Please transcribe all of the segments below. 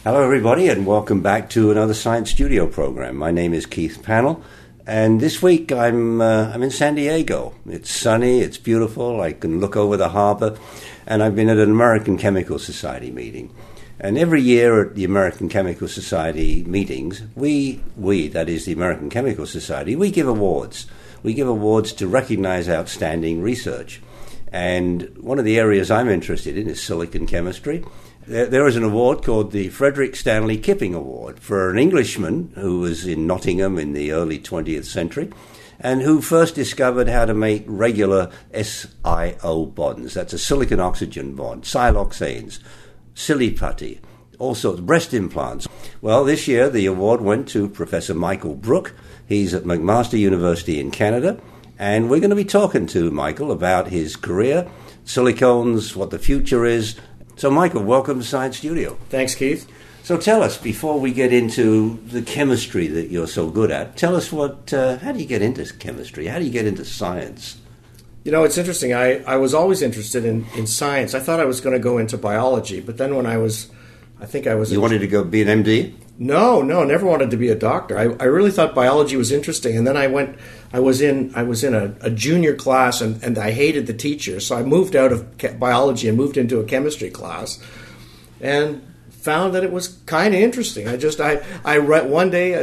Hello, everybody, and welcome back to another Science Studio program. My name is Keith Pannell, and this week I'm in San Diego. It's sunny, it's beautiful, I can look over the harbor, and I've been at an American Chemical Society meeting. And every year at the American Chemical Society meetings, we, that is the American Chemical Society, we give awards. We give awards to recognize outstanding research. And one of the areas I'm interested in is silicon chemistry. There is an award called the Frederick Stanley Kipping Award for an Englishman who was in Nottingham in the early 20th century and who first discovered how to make regular SiO bonds. That's a silicon-oxygen bond, siloxanes, silly-putty, all sorts of breast implants. Well, this year the award went to Professor Michael Brook. He's at McMaster University in Canada, and we're going to be talking to Michael about his career, silicones, what the future is. So, Michael, welcome to Science Studio. Thanks, Keith. So tell us, before we get into the chemistry that you're so good at, tell us how do you get into chemistry? How do you get into science? You know, it's interesting. I was always interested in science. I thought I was going to go into biology, but then when You wanted to go be an MD? No, never wanted to be a doctor. I really thought biology was interesting, and then I was in a junior class, and I hated the teacher, so I moved out of biology and moved into a chemistry class, and found that it was kind of interesting. I read one day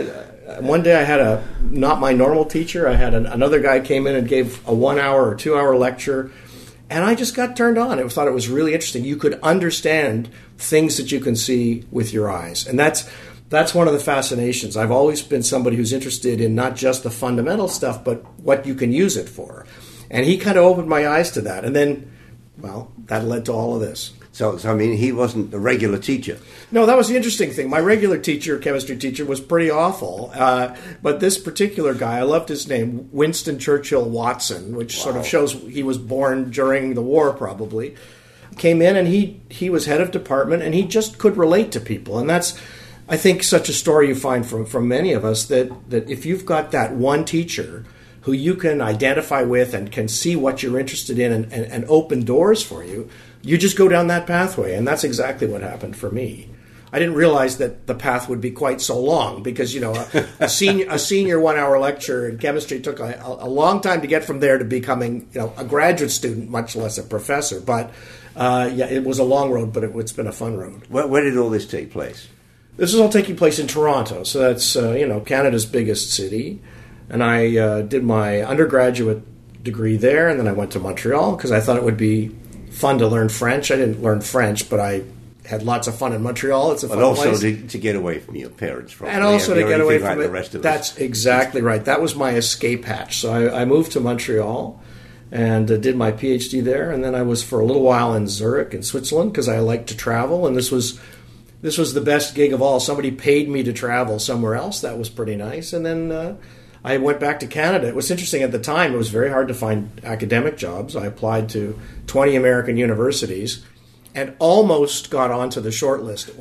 I had not my normal teacher. I had another guy came in and gave a 1 hour or 2 hour lecture, and I just got turned on. I thought it was really interesting. You could understand things that you can see with your eyes, and that's one of the fascinations. I've always been somebody who's interested in not just the fundamental stuff, but what you can use it for. And he kind of opened my eyes to that. And then, well, that led to all of this. So I mean, he wasn't a regular teacher. No, that was the interesting thing. My regular teacher, chemistry teacher, was pretty awful. But this particular guy, I loved his name, Winston Churchill Watson, which sort of shows he was born during the war probably, came in and he was head of department and he just could relate to people. And that's, I think, such a story you find from many of us that if you've got that one teacher who you can identify with and can see what you're interested in and open doors for you, you just go down that pathway. And that's exactly what happened for me. I didn't realize that the path would be quite so long because, you know, a senior 1 hour lecture in chemistry took a long time to get from there to becoming, you know, a graduate student, much less a professor. But, it was a long road, but it's been a fun road. Where did all this take place? This is all taking place in Toronto, so that's Canada's biggest city. And I did my undergraduate degree there, and then I went to Montreal because I thought it would be fun to learn French. I didn't learn French, but I had lots of fun in Montreal. It's a fun place. But also to get away from your parents, probably. And also to get away from the rest of us. That's exactly right. That was my escape hatch. So I moved to Montreal and did my PhD there, and then I was for a little while in Zurich in Switzerland because I like to travel, and this was the best gig of all. Somebody paid me to travel somewhere else. That was pretty nice. And then I went back to Canada. It was interesting at the time. It was very hard to find academic jobs. I applied to 20 American universities and almost got onto the short list at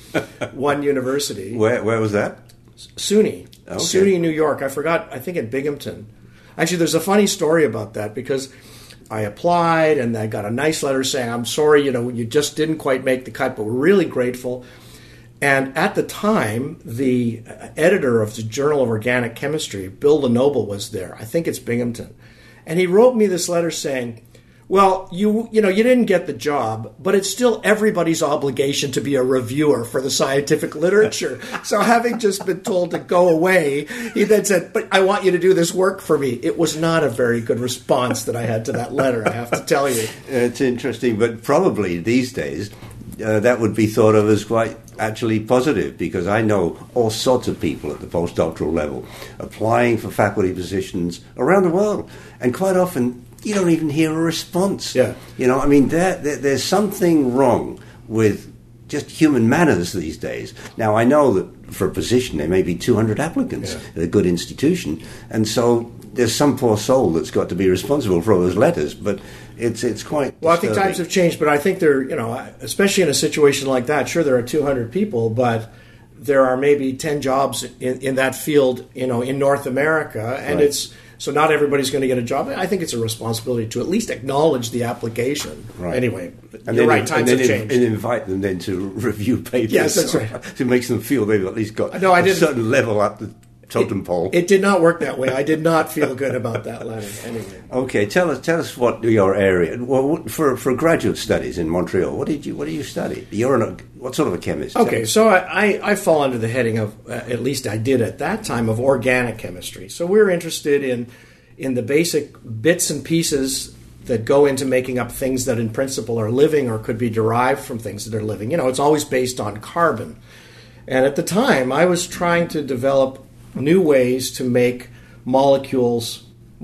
one university. Where was that? SUNY. Okay. SUNY, New York. I forgot. I think in Binghamton. Actually, there's a funny story about that because I applied and I got a nice letter saying, I'm sorry, you just didn't quite make the cut, but we're really grateful. And at the time, the editor of the Journal of Organic Chemistry, Bill Lenoble, was there. I think it's Binghamton. And he wrote me this letter saying, well, you didn't get the job, but it's still everybody's obligation to be a reviewer for the scientific literature. So having just been told to go away, he then said, but I want you to do this work for me. It was not a very good response that I had to that letter, I have to tell you. It's interesting, but probably these days that would be thought of as quite actually positive, because I know all sorts of people at the postdoctoral level applying for faculty positions around the world, and quite often you don't even hear a response. Yeah. I mean, there's something wrong with just human manners these days. Now, I know that for a position there may be 200 applicants at a good institution, and so there's some poor soul that's got to be responsible for all those letters, but it's quite Well, I think times have changed, but I think there, especially in a situation like that, sure, there are 200 people, but there are maybe 10 jobs in that field, in North America, and right. So not everybody's going to get a job. I think it's a responsibility to at least acknowledge the application. Right. Anyway, and you're right, times have changed. And invite them then to review papers. Yes, that's right. To make them feel they've at least got a certain level up the totem pole. It did not work that way. I did not feel good about that letter. Anyway. Okay, tell us what your area. Well, for graduate studies in Montreal, what do you study? What sort of a chemist? Okay, so I fall under the heading of at least I did at that time of organic chemistry. So we're interested in the basic bits and pieces that go into making up things that in principle are living or could be derived from things that are living. It's always based on carbon. And at the time, I was trying to develop new ways to make molecules,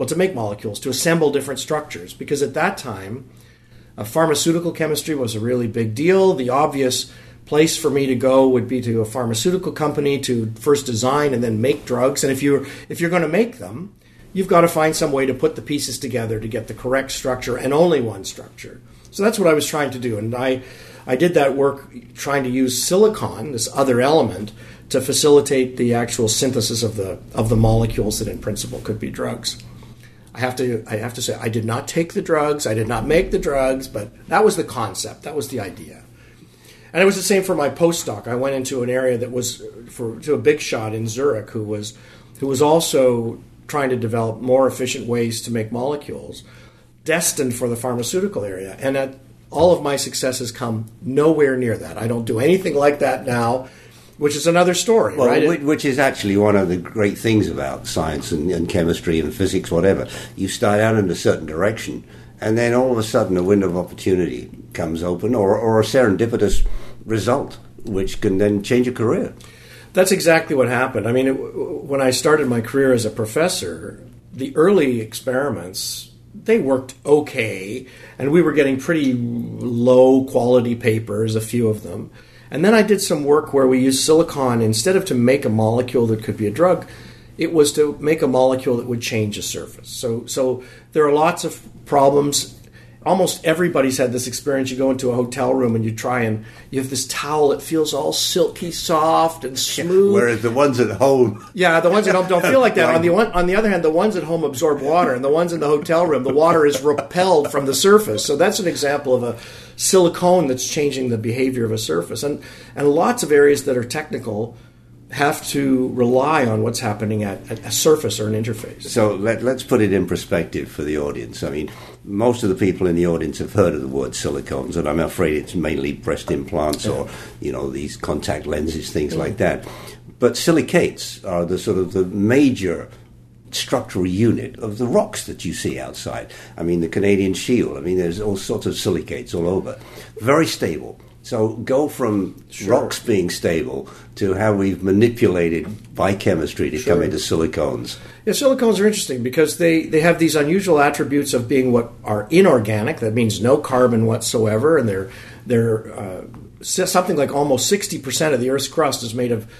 to assemble different structures. Because at that time, pharmaceutical chemistry was a really big deal. The obvious place for me to go would be to a pharmaceutical company to first design and then make drugs. And if you're going to make them, you've got to find some way to put the pieces together to get the correct structure and only one structure. So that's what I was trying to do. And I did that work trying to use silicon, this other element, to facilitate the actual synthesis of the molecules that in principle could be drugs. I have to say I did not take the drugs, I did not make the drugs, but that was the concept, that was the idea. And it was the same for my postdoc. I went into an area that was to a big shot in Zurich who was also trying to develop more efficient ways to make molecules destined for the pharmaceutical area. And all of my successes come nowhere near that. I don't do anything like that now. Which is another story, right? Which is actually one of the great things about science and chemistry and physics, whatever. You start out in a certain direction, and then all of a sudden a window of opportunity comes open, or a serendipitous result, which can then change your career. That's exactly what happened. I mean, when I started my career as a professor, the early experiments, they worked okay, and we were getting pretty low-quality papers, a few of them. And then I did some work where we used silicon, instead of to make a molecule that could be a drug, it was to make a molecule that would change a surface. So there are lots of problems. Almost everybody's had this experience. You go into a hotel room and you have this towel that feels all silky soft and smooth. Whereas the ones at home... Yeah, the ones at home don't feel like that. On the other hand, the ones at home absorb water, and the ones in the hotel room, the water is repelled from the surface. So that's an example of a silicone that's changing the behavior of a surface. And lots of areas that are technical have to rely on what's happening at a surface or an interface. So let's put it in perspective for the audience. I mean, most of the people in the audience have heard of the word silicones, and I'm afraid it's mainly breast implants or, these contact lenses, things like that. But silicates are the sort of the major structural unit of the rocks that you see outside. I mean, the Canadian Shield, there's all sorts of silicates all over. Very stable. So go from rocks being stable to how we've manipulated biochemistry to come into silicones. Yeah, silicones are interesting because they have these unusual attributes of being what are inorganic. That means no carbon whatsoever, and they're something like almost 60% of the Earth's crust is made of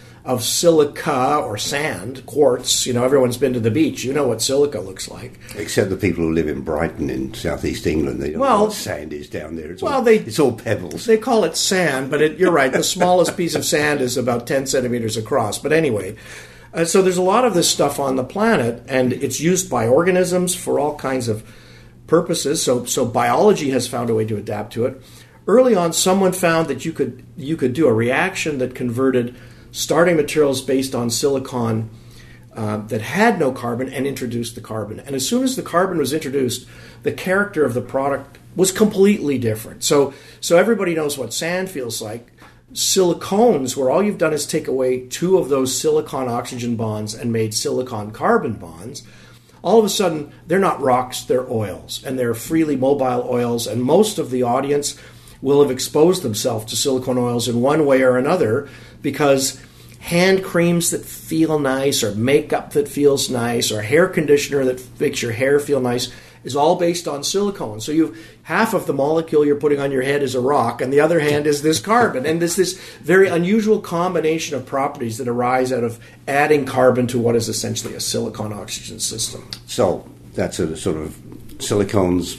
silica or sand, quartz. Everyone's been to the beach. You know what silica looks like. Except the people who live in Brighton in southeast England. They don't know what sand is down there. It's all pebbles. They call it sand, but you're right. The smallest piece of sand is about 10 centimeters across. But anyway, so there's a lot of this stuff on the planet, and it's used by organisms for all kinds of purposes. So biology has found a way to adapt to it. Early on, someone found that you could do a reaction that converted starting materials based on silicon that had no carbon and introduced the carbon. And as soon as the carbon was introduced, the character of the product was completely different. So everybody knows what sand feels like. Silicones, where all you've done is take away two of those silicon-oxygen bonds and made silicon-carbon bonds, all of a sudden, they're not rocks, they're oils. And they're freely mobile oils. And most of the audience will have exposed themselves to silicone oils in one way or another because hand creams that feel nice or makeup that feels nice or hair conditioner that makes your hair feel nice is all based on silicone. So half of the molecule you're putting on your head is a rock and the other hand is this carbon. And there's this very unusual combination of properties that arise out of adding carbon to what is essentially a silicon-oxygen system. So that's a sort of silicones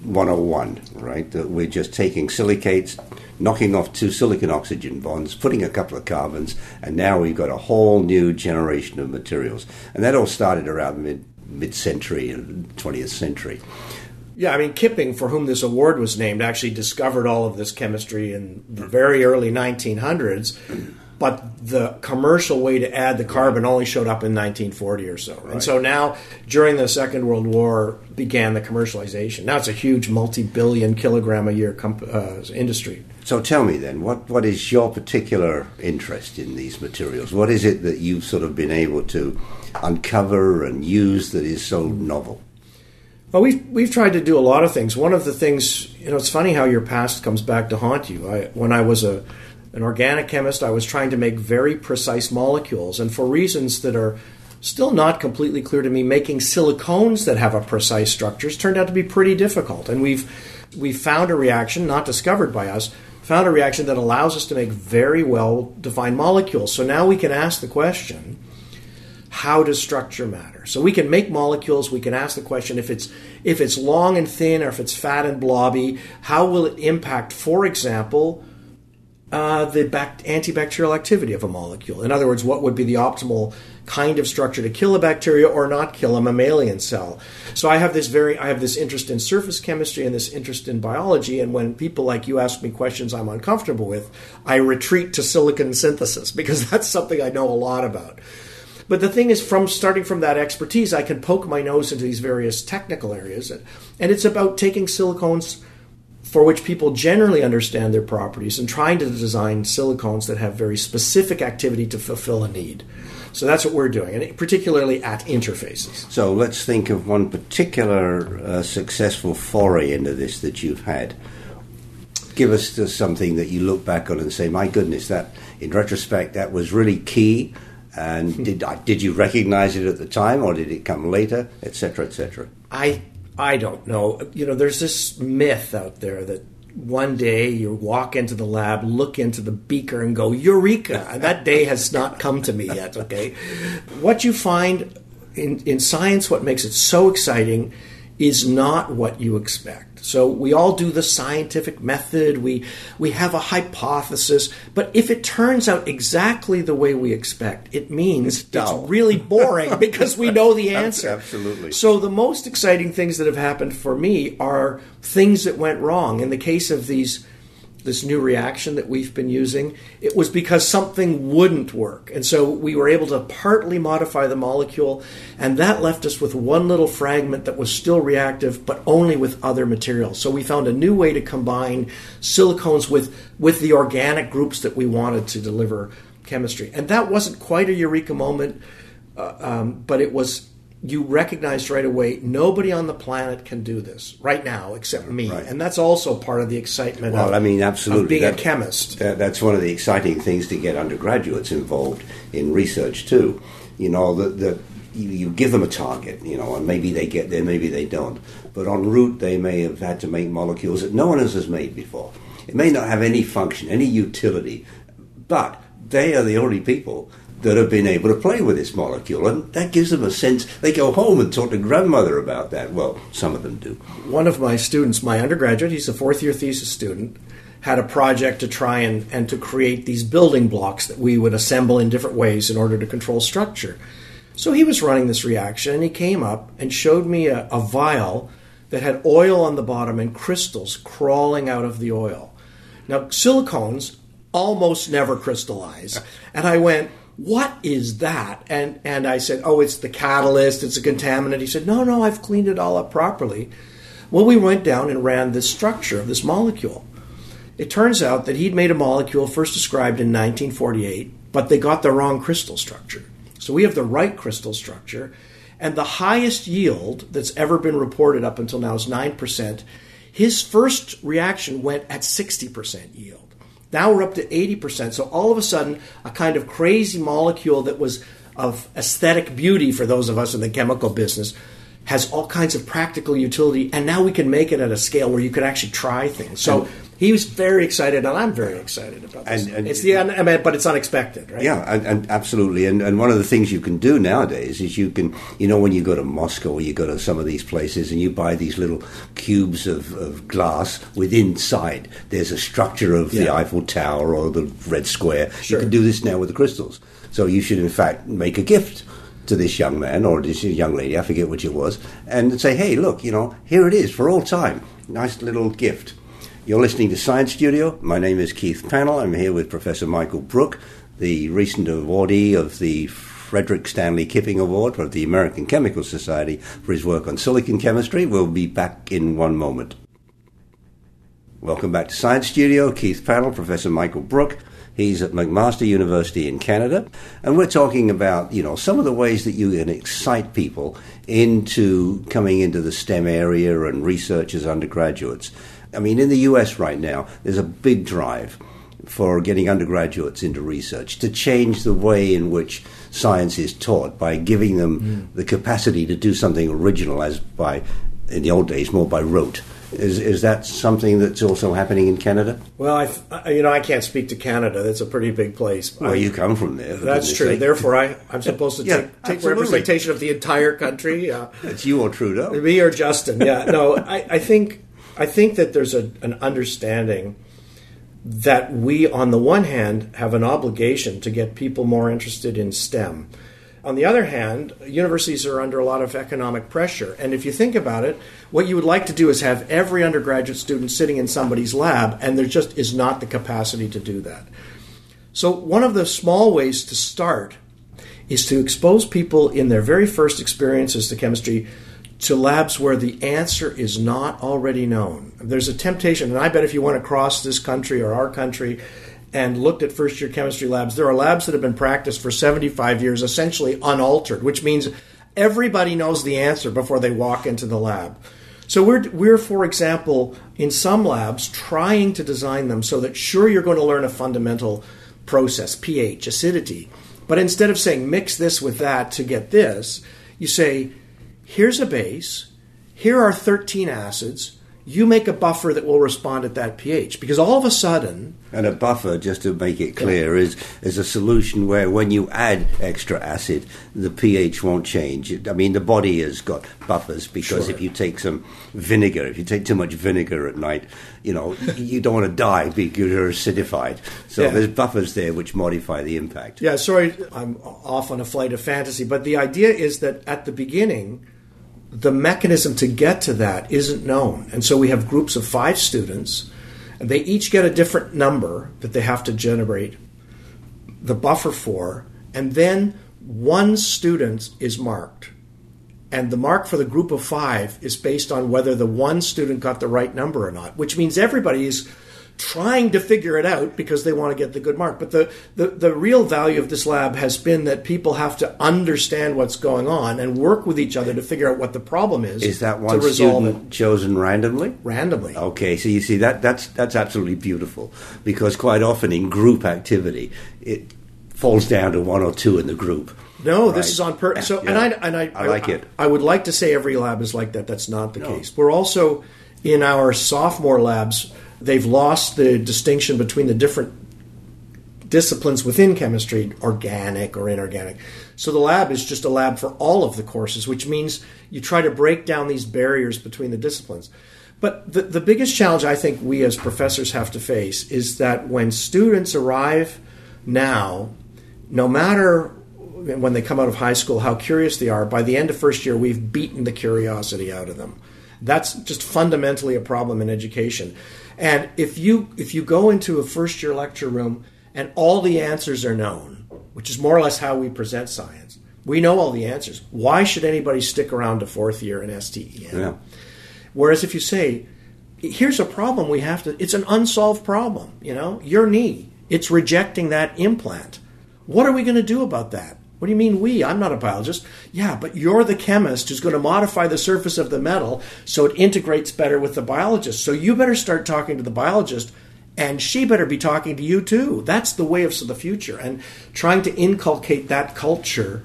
101, right? That we're just taking silicates, knocking off two silicon-oxygen bonds, putting a couple of carbons, and now we've got a whole new generation of materials. And that all started around mid-century and 20th century. Yeah, I mean, Kipping, for whom this award was named, actually discovered all of this chemistry in the very early 1900s, but the commercial way to add the carbon only showed up in 1940 or so. Right. And so now, during the Second World War, began the commercialization. Now it's a huge multi-billion kilogram a year industry. So tell me then, what is your particular interest in these materials? What is it that you've sort of been able to uncover and use that is so novel? Well, we've tried to do a lot of things. One of the things, it's funny how your past comes back to haunt you. When I was an organic chemist, I was trying to make very precise molecules, and for reasons that are still not completely clear to me, making silicones that have a precise structures turned out to be pretty difficult. And we've found a reaction, not discovered by us, found a reaction that allows us to make very well-defined molecules. So now we can ask the question, how does structure matter? So we can make molecules, we can ask the question, if it's long and thin or if it's fat and blobby, how will it impact, for example, the antibacterial activity of a molecule? In other words, what would be the optimal kind of structure to kill a bacteria or not kill a mammalian cell? So I have this interest in surface chemistry and this interest in biology, and when people like you ask me questions I'm uncomfortable with, I retreat to silicon synthesis because that's something I know a lot about. But the thing is, starting from that expertise, I can poke my nose into these various technical areas, and it's about taking silicones for which people generally understand their properties and trying to design silicones that have very specific activity to fulfill a need. So that's what we're doing, and particularly at interfaces. So let's think of one particular successful foray into this that you've had. Give us something that you look back on and say, my goodness, that in retrospect, that was really key. And did you recognize it at the time, or did it come later, et cetera, et cetera? I don't know. There's this myth out there that one day you walk into the lab, look into the beaker, and go, Eureka! And that day has not come to me yet, okay? What you find in science, what makes it so exciting, is not what you expect. So we all do the scientific method, we have a hypothesis, but if it turns out exactly the way we expect, it means it's really boring because we know the answer. Absolutely. So the most exciting things that have happened for me are things that went wrong. In the case of this new reaction that we've been using, it was because something wouldn't work. And so we were able to partly modify the molecule, and that left us with one little fragment that was still reactive, but only with other materials. So we found a new way to combine silicones with the organic groups that we wanted to deliver chemistry. And that wasn't quite a eureka moment, but it was... You recognized right away, nobody on the planet can do this right now except me. Right. And that's also part of the excitement absolutely. Of being a chemist. That's one of the exciting things to get undergraduates involved in research too. You give them a target, and maybe they get there, maybe they don't. But en route, they may have had to make molecules that no one else has made before. It may not have any function, any utility, but they are the only people that have been able to play with this molecule, and that gives them a sense. They go home and talk to grandmother about that. Well, some of them do. One of my students, my undergraduate, he's a fourth-year thesis student, had a project to try and to create these building blocks that we would assemble in different ways in order to control structure. So he was running this reaction, and he came up and showed me a vial that had oil on the bottom and crystals crawling out of the oil. Now, silicones almost never crystallize, and I went, what is that? And I said, it's the catalyst, it's a contaminant. He said, no, I've cleaned it all up properly. Well, we went down and ran the structure of this molecule. It turns out that he'd made a molecule first described in 1948, but they got the wrong crystal structure. So we have the right crystal structure, and the highest yield that's ever been reported up until now is 9%. His first reaction went at 60% yield. Now we're up to 80%. So all of a sudden, a kind of crazy molecule that was of aesthetic beauty for those of us in the chemical business has all kinds of practical utility, and now we can make it at a scale where you could actually try things. So he was very excited, and I'm very excited about this. But it's unexpected, right? Yeah, and absolutely. And one of the things you can do nowadays is you can, when you go to Moscow or you go to some of these places and you buy these little cubes of glass, with inside there's a structure of the Eiffel Tower or the Red Square. Sure. You can do this now with the crystals. So you should, in fact, make a gift to this young man or this young lady, I forget which it was, and say, hey, look, here it is for all time. Nice little gift. You're listening to Science Studio. My name is Keith Pannell. I'm here with Professor Michael Brook, the recent awardee of the Frederick Stanley Kipping Award for the American Chemical Society for his work on silicon chemistry. We'll be back in one moment. Welcome back to Science Studio. Keith Pannell, Professor Michael Brook. He's at McMaster University in Canada. And we're talking about, some of the ways that you can excite people into coming into the STEM area and research as undergraduates. I mean, in the US right now, there's a big drive for getting undergraduates into research to change the way in which science is taught by giving them the capacity to do something original as by, in the old days, more by rote. Is that something that's also happening in Canada? Well, I can't speak to Canada. That's a pretty big place. Well, you come from there. That's true. Therefore, I'm supposed to take representation of the entire country. It's you or Trudeau. Me or Justin, yeah. No, I think that there's an understanding that we, on the one hand, have an obligation to get people more interested in STEM. On the other hand, universities are under a lot of economic pressure. And if you think about it, what you would like to do is have every undergraduate student sitting in somebody's lab, and there just is not the capacity to do that. So one of the small ways to start is to expose people in their very first experiences to chemistry to labs where the answer is not already known. There's a temptation, and I bet if you went across this country or our country and looked at first-year chemistry labs, there are labs that have been practiced for 75 years, essentially unaltered, which means everybody knows the answer before they walk into the lab. So we're, for example, in some labs trying to design them so that, sure, you're going to learn a fundamental process, pH, acidity, but instead of saying mix this with that to get this, you say, here's a base, here are 13 acids, you make a buffer that will respond at that pH. Because all of a sudden... And a buffer, just to make it clear, is a solution where when you add extra acid, the pH won't change. I mean, the body has got buffers because if you take some vinegar, if you take too much vinegar at night, you don't want to die because you're acidified. So there's buffers there which modify the impact. Yeah, sorry, I'm off on a flight of fantasy, but the idea is that at the beginning, the mechanism to get to that isn't known. And so we have groups of 5 students, and they each get a different number that they have to generate the buffer for, and then one student is marked. And the mark for the group of 5 is based on whether the one student got the right number or not, which means everybody is trying to figure it out because they want to get the good mark. But the real value of this lab has been that people have to understand what's going on and work with each other to figure out what the problem is. Is that one student chosen randomly? Randomly. Okay, so you see that's absolutely beautiful, because quite often in group activity it falls down to 1 or 2 in the group. No, right? This is on purpose. So, yeah. I like it. I would like to say every lab is like that. That's not the case. We're also in our sophomore labs. They've lost the distinction between the different disciplines within chemistry, organic or inorganic. So the lab is just a lab for all of the courses, which means you try to break down these barriers between the disciplines. But the biggest challenge I think we as professors have to face is that when students arrive now, no matter when they come out of high school how curious they are, by the end of first year we've beaten the curiosity out of them. That's just fundamentally a problem in education. And if you go into a first-year lecture room and all the answers are known, which is more or less how we present science, we know all the answers. Why should anybody stick around to 4th year in STEM? Yeah. Whereas if you say, here's a problem we have to, it's an unsolved problem, your knee, it's rejecting that implant. What are we going to do about that? What do you mean we? I'm not a biologist. Yeah, but you're the chemist who's going to modify the surface of the metal so it integrates better with the biologist. So you better start talking to the biologist, and she better be talking to you too. That's the way of the future. And trying to inculcate that culture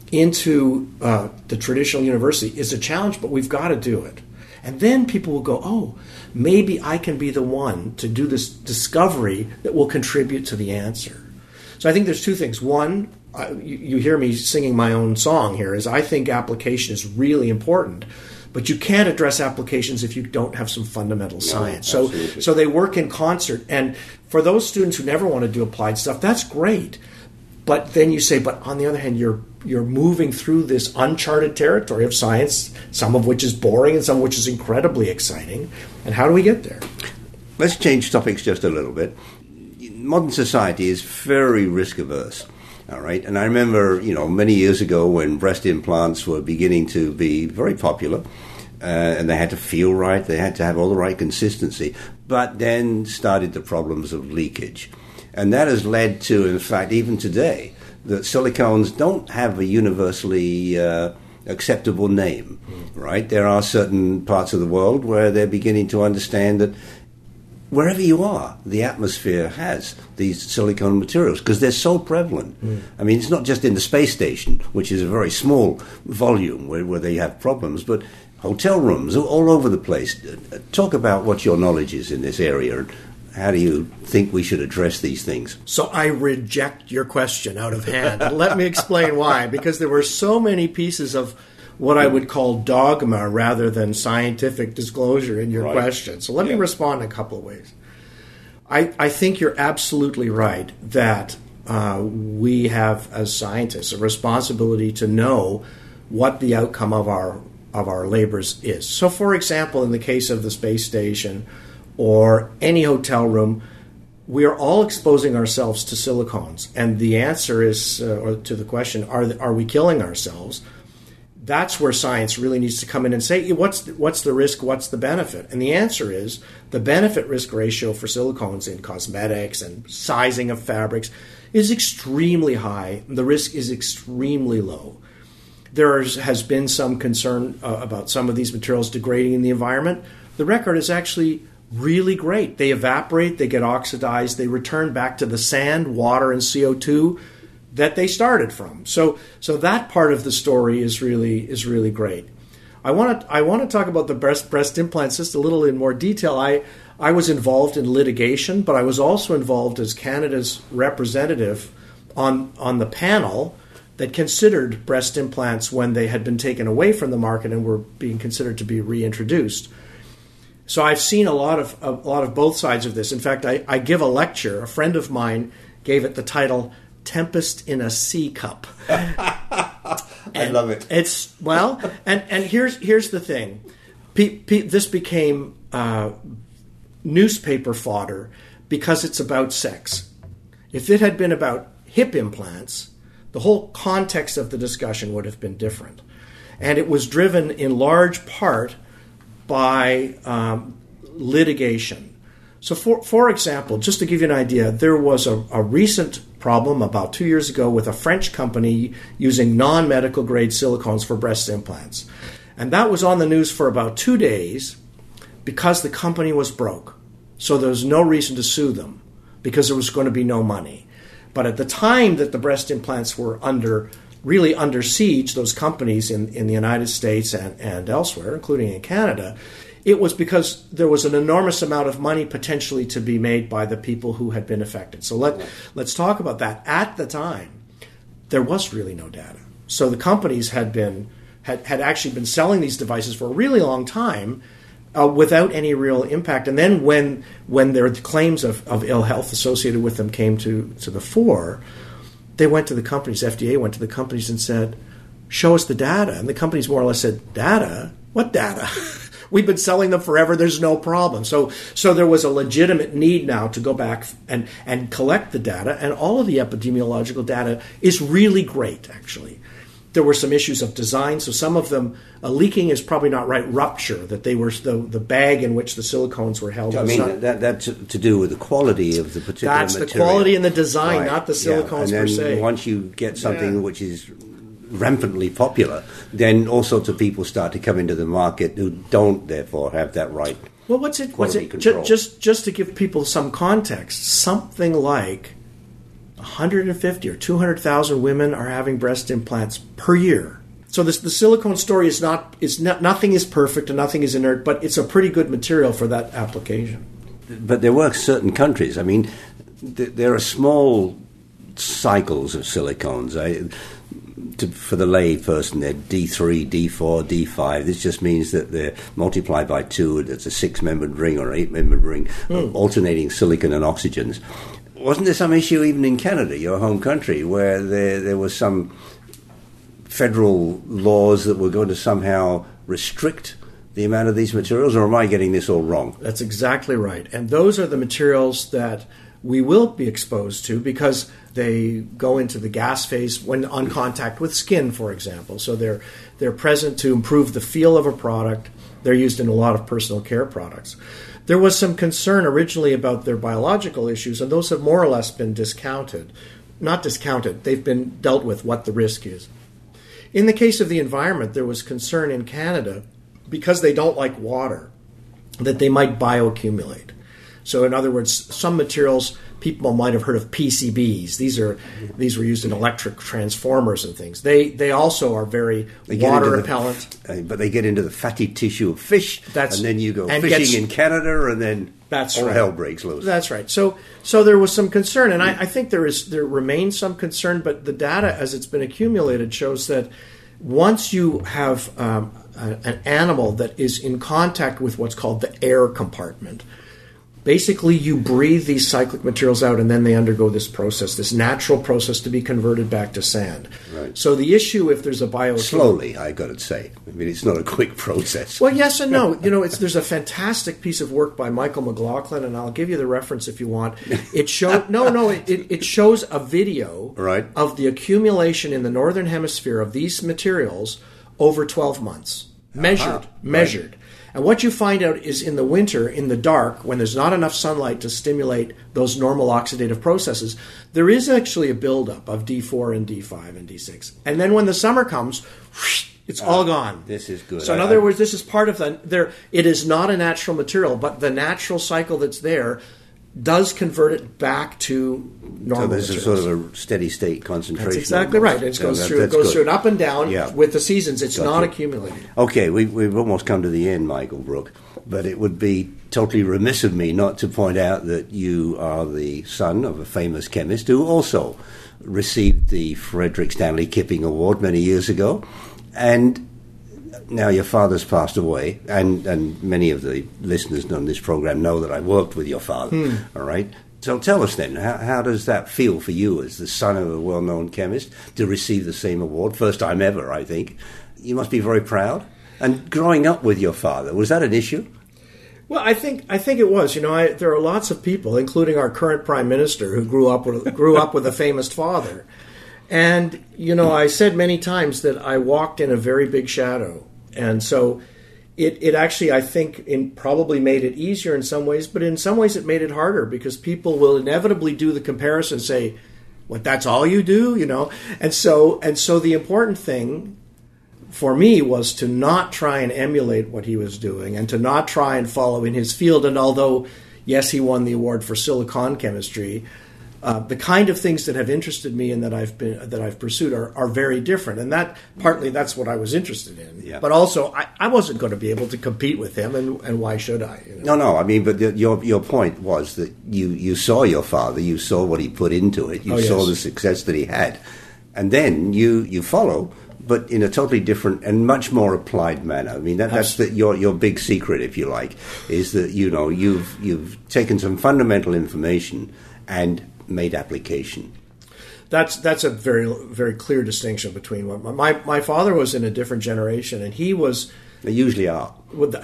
into the traditional university is a challenge, but we've got to do it. And then people will go, oh, maybe I can be the one to do this discovery that will contribute to the answer. So I think there's 2 things. One, you hear me singing my own song here, is I think application is really important, but you can't address applications if you don't have some fundamental science. So they work in concert. And for those students who never want to do applied stuff, that's great. But then you say, but on the other hand, you're moving through this uncharted territory of science, some of which is boring and some of which is incredibly exciting. And how do we get there? Let's change topics just a little bit. Modern society is very risk averse. All right, and I remember, many years ago when breast implants were beginning to be very popular, and they had to feel right, they had to have all the right consistency, but then started the problems of leakage. And that has led to, in fact, even today, that silicones don't have a universally acceptable name, right? There are certain parts of the world where they're beginning to understand that wherever you are, the atmosphere has these silicone materials because they're so prevalent. I mean, it's not just in the space station, which is a very small volume where they have problems, but hotel rooms all over the place. Talk about what your knowledge is in this area and how do you think we should address these things? So I reject your question out of hand. Let me explain why. Because there were so many pieces of what I would call dogma rather than scientific disclosure in your question. So let me respond in a couple of ways. I think you're absolutely right that we have, as scientists, a responsibility to know what the outcome of our labors is. So, for example, in the case of the space station or any hotel room, we are all exposing ourselves to silicones. And the answer is, or to the question, are we killing ourselves? That's where science really needs to come in and say, what's the risk, what's the benefit? And the answer is the benefit-risk ratio for silicones in cosmetics and sizing of fabrics is extremely high. The risk is extremely low. There has been some concern about some of these materials degrading in the environment. The record is actually really great. They evaporate, they get oxidized, they return back to the sand, water, and CO2 that they started from. So that part of the story is really great. I want to talk about the breast implants just a little in more detail. I was involved in litigation, but I was also involved as Canada's representative on the panel that considered breast implants when they had been taken away from the market and were being considered to be reintroduced. So I've seen a lot of both sides of this. In fact, I give a lecture. A friend of mine gave it the title "Tempest in a Sea Cup." I love it. It's and here's the thing. This became newspaper fodder because it's about sex. If it had been about hip implants, the whole context of the discussion would have been different. And it was driven in large part by litigation. So, for example, just to give you an idea, there was a recent problem about 2 years ago with a French company using non-medical grade silicones for breast implants. And that was on the news for about 2 days because the company was broke. So there was no reason to sue them because there was going to be no money. But at the time that the breast implants were really under siege, those companies in the United States and elsewhere, including in Canada, it was because there was an enormous amount of money potentially to be made by the people who had been affected. So let's talk about that. At the time, there was really no data. So the companies had actually been selling these devices for a really long time without any real impact. And then when their claims of ill health associated with them came to the fore, they went to the companies, FDA went to the companies and said, show us the data. And the companies more or less said, data? What data? We've been selling them forever. There's no problem. So there was a legitimate need now to go back and collect the data. And all of the epidemiological data is really great, actually. There were some issues of design. So some of them, leaking is probably not right. Rupture, that they were the bag in which the silicones were held. I mean, that's to do with the quality of the particular material. That's the quality and the design, not the silicones per se. And then once you get something which is rampantly popular, then all sorts of people start to come into the market who don't, therefore, have that right. Well, what's it? Just to give people some context, something like 150 or 200,000 women are having breast implants per year. So the silicone story is not nothing is perfect and nothing is inert, but it's a pretty good material for that application. But there were certain countries. I mean, there are small cycles of silicones. For the lay person, they're D3, D4, D5. This just means that they're multiplied by 2. That's a 6-membered ring or 8-membered ring, alternating silicon and oxygens. wasn't there some issue even in Canada, your home country, where there was some federal laws that were going to somehow restrict the amount of these materials, or am I getting this all wrong? That's exactly right. And those are the materials that we will be exposed to because they go into the gas phase when on contact with skin, for example. So they're present to improve the feel of a product. They're used in a lot of personal care products. There was some concern originally about their biological issues, and those have more or less been discounted. Not discounted, they've been dealt with what the risk is. In the case of the environment, there was concern in Canada because they don't like water, that they might bioaccumulate. So in other words, some materials, people might have heard of PCBs. These were used in electric transformers and things. They also are very water repellent. But they get into the fatty tissue of fish, and then you go fishing in Canada, and then all hell breaks loose. That's right. So there was some concern, and I think there remains some concern, but the data as it's been accumulated shows that once you have an animal that is in contact with what's called the air compartment, basically you breathe these cyclic materials out and then they undergo this process, this natural process to be converted back to sand. Right. So the issue, if there's a slowly, I got to say. I mean, it's not a quick process. Well, yes and no. There's a fantastic piece of work by Michael McLaughlin, and I'll give you the reference if you want. It shows a video of the accumulation in the northern hemisphere of these materials over 12 months. Measured. Right. And what you find out is in the winter, in the dark, when there's not enough sunlight to stimulate those normal oxidative processes, there is actually a buildup of D4 and D5 and D6. And then when the summer comes, it's all gone. This is good. So in other words, this is part of it is not a natural material, but the natural cycle that's there does convert it back to normal. So there's a sort of a steady state concentration. That's exactly right. It goes through it up and down with the seasons. It's not accumulating. Okay, we've almost come to the end, Michael Brook, but it would be totally remiss of me not to point out that you are the son of a famous chemist who also received the Frederick Stanley Kipping Award many years ago, and now your father's passed away, and many of the listeners on this program know that I worked with your father, all right? So tell us then, how does that feel for you as the son of a well-known chemist to receive the same award? First time ever, I think. You must be very proud. And growing up with your father, was that an issue? Well, I think it was. There are lots of people, including our current prime minister, who grew up with a famous father. And, I said many times that I walked in a very big shadow. And so it actually, I think, probably made it easier in some ways, but in some ways it made it harder because people will inevitably do the comparison and say, what, that's all you do? And so the important thing for me was to not try and emulate what he was doing and to not try and follow in his field. And although, yes, he won the award for silicon chemistry, the kind of things that have interested me and that I've pursued are very different, and that's what I was interested in. Yeah. But also, I wasn't going to be able to compete with him, and why should I? No. I mean, but your point was that you saw your father, you saw what he put into it, you saw the success that he had, and then you follow, but in a totally different and much more applied manner. I mean, that's your big secret, if you like, is that you've taken some fundamental information and made application. That's a very, very clear distinction between what my father was in a different generation, and he was. They usually are.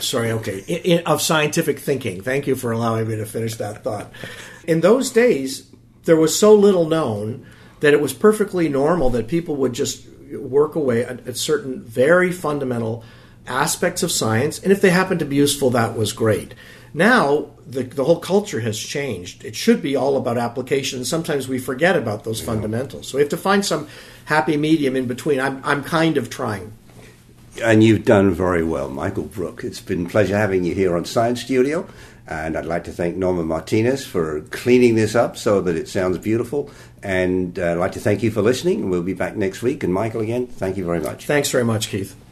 Of scientific thinking. Thank you for allowing me to finish that thought. In those days, there was so little known that it was perfectly normal that people would just work away at certain very fundamental aspects of science, and if they happened to be useful, that was great. Now, the whole culture has changed. It should be all about application. Sometimes we forget about those fundamentals. So we have to find some happy medium in between. I'm kind of trying. And you've done very well, Michael Brook. It's been a pleasure having you here on Science Studio. And I'd like to thank Norma Martinez for cleaning this up so that it sounds beautiful. And I'd like to thank you for listening. We'll be back next week. And Michael, again, thank you very much. Thanks very much, Keith.